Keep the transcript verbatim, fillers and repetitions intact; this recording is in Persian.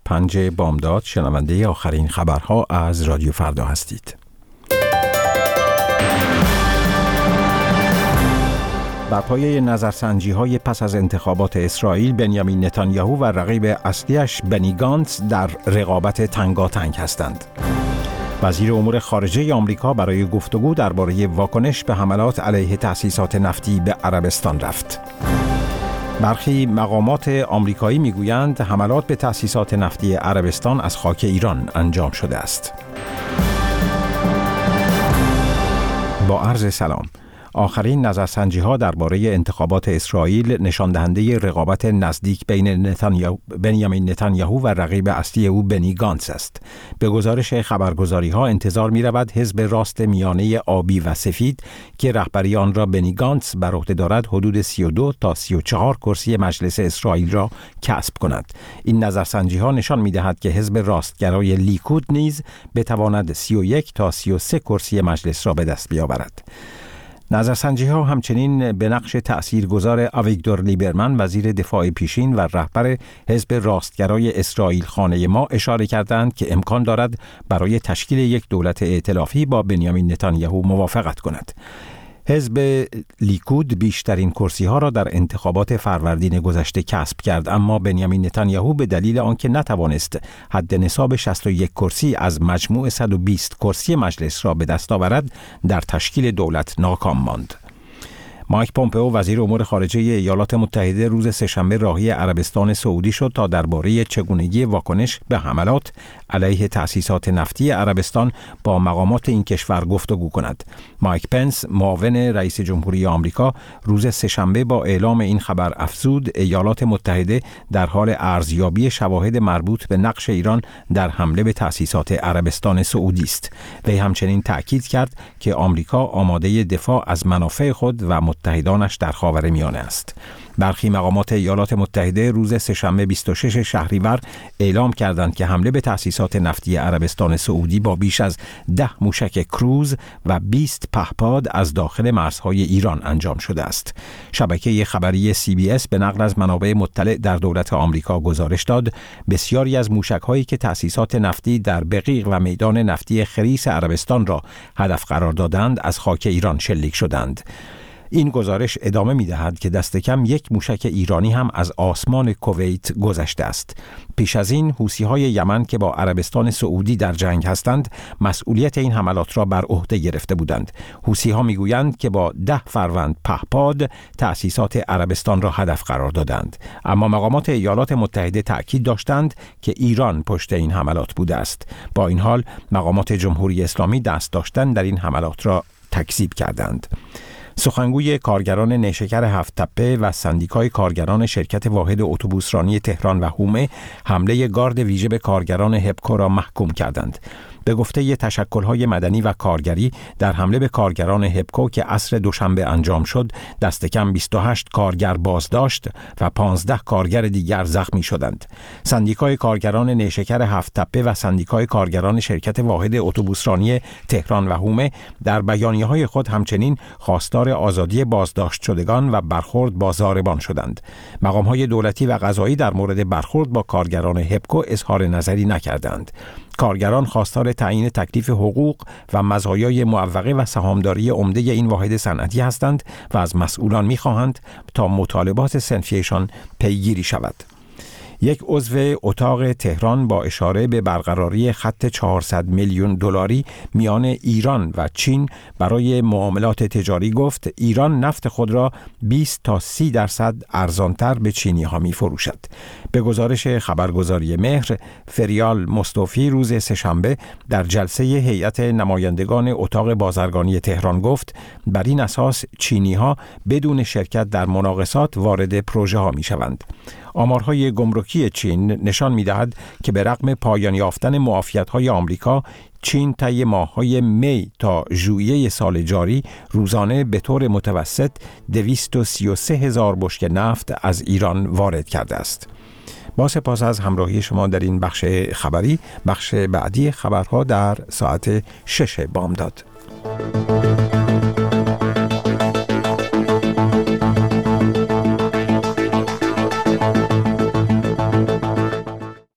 پنج بامداد شنونده آخرین خبرها از رادیو فردا هستید. بر پایه نظرسنجی‌های پس از انتخابات اسرائیل، بنیامین نتانیاهو و رقیب اصلیش بنی گانتز در رقابت تنگاتنگ هستند. وزیر امور خارجه آمریکا برای گفتگو درباره واکنش به حملات علیه تأسیسات نفتی به عربستان رفت. برخی مقامات آمریکایی میگویند حملات به تأسیسات نفتی عربستان از خاک ایران انجام شده است. با عرض سلام. آخرین نظرسنجی‌ها درباره انتخابات اسرائیل نشان دهنده رقابت نزدیک بین نتانیاهو بنیامین نتانیاهو و رقیب اصلی او بنی گانتز است. به گزارش خبرگزاری‌ها انتظار می‌رود حزب راست میانه آبی و سفید که رهبری آن را بنی گانتز بر عهده دارد حدود سی و دو تا سی و چهار کرسی مجلس اسرائیل را کسب کند. این نظرسنجی‌ها نشان می‌دهد که حزب راستگرای لیکود نیز بتواند سی و یک تا سی و سه کرسی مجلس را به دست بیاورد. نظرسنجی‌ها همچنین به نقش تأثیرگذار آویگدور لیبرمن وزیر دفاع پیشین و رهبر حزب راستگرای اسرائیل خانه ما اشاره کردند که امکان دارد برای تشکیل یک دولت ائتلافی با بنیامین نتانیاهو موافقت کند. حزب لیکود بیشترین کرسی‌ها را در انتخابات فروردین گذشته کسب کرد، اما بنیامین نتانیاهو به دلیل آنکه نتوانست حد نصاب شصت و یک کرسی از مجموع صد و بیست کرسی مجلس را به دست آورد، در تشکیل دولت ناکام ماند. مایک پومپئو وزیر امور خارجه ایالات متحده روز سه‌شنبه راهی عربستان سعودی شد تا درباره چگونگی واکنش به حملات علیه تأسیسات نفتی عربستان با مقامات این کشور گفتگو کند. مایک پنس معاون رئیس جمهوری آمریکا روز سه‌شنبه با اعلام این خبر افزود ایالات متحده در حال ارزیابی شواهد مربوط به نقش ایران در حمله به تأسیسات عربستان سعودی است. وی همچنین تأکید کرد که آمریکا آماده دفاع از منافع خود و متحدانش در خاورمیانه است. برخی مقامات ایالات متحده روز سه‌شنبه بیست و شش شهریور اعلام کردند که حمله به تأسیسات نفتی عربستان سعودی با بیش از ده موشک کروز و بیست پهپاد از داخل مرزهای ایران انجام شده است. شبکه خبری سی بی اس به نقل از منابع مطلع در دولت آمریکا گزارش داد بسیاری از موشک‌هایی که تأسیسات نفتی در بقیق و میدان نفتی خریس عربستان را هدف قرار دادند از خاک ایران شلیک شدند. این گزارش ادامه می‌دهد که دست کم یک موشک ایرانی هم از آسمان کویت گذشته است. پیش از این حوثی‌های یمن که با عربستان سعودی در جنگ هستند، مسئولیت این حملات را بر عهده گرفته بودند. حوثی‌ها می‌گویند که با ده فروند پهپاد تأسیسات عربستان را هدف قرار دادند، اما مقامات ایالات متحده تأکید داشتند که ایران پشت این حملات بوده است. با این حال مقامات جمهوری اسلامی دست داشتن در این حملات را تکذیب کردند. سخنگوی کارگران نیشکر هفت تپه و سندیکای کارگران شرکت واحد اتوبوسرانی تهران و حومه حمله گارد ویژه به کارگران هپکو را محکوم کردند. به گفته تشکل‌های مدنی و کارگری، در حمله به کارگران هپکو که عصر دوشنبه انجام شد، دست کم بیست و هشت کارگر بازداشت و پانزده کارگر دیگر زخمی شدند. سندیکای کارگران نیشکر هفت تپه و سندیکای کارگران شرکت واحد اتوبوسرانی تهران و حومه در بیانیه‌های خود همچنین خواستار آزادی بازداشت شدگان و برخورد با ضاربان شدند. مقام‌های دولتی و قضایی در مورد برخورد با کارگران هپکو اظهار نظری نکردند. کارگران خواستار تعیین تکلیف حقوق و مزایای معوقه و سهامداری عمده این واحد صنعتی هستند و از مسئولان می‌خواهند تا مطالبات صنفیشان پیگیری شود. یک عضو اتاق تهران با اشاره به برقراری خط چهارصد میلیون دلاری میان ایران و چین برای معاملات تجاری گفت ایران نفت خود را بیست تا سی درصد ارزانتر به چینی ها می فروشد. به گزارش خبرگزاری مهر، فریال مصطفی روز سه‌شنبه در جلسه هیئت نمایندگان اتاق بازرگانی تهران گفت بر این اساس چینی ها بدون شرکت در مناقصات وارد پروژه ها می شوند. آمارهای گمرکی چین نشان می‌دهد که به رغم پایان یافتن معافیت‌های آمریکا، چین طی ماه‌های می تا ژوئیه سال جاری روزانه به طور متوسط دویست و سی و سه هزار بشکه نفت از ایران وارد کرده است. با سپاس از همراهی شما در این بخش خبری. بخش بعدی خبرها در ساعت شش بامداد.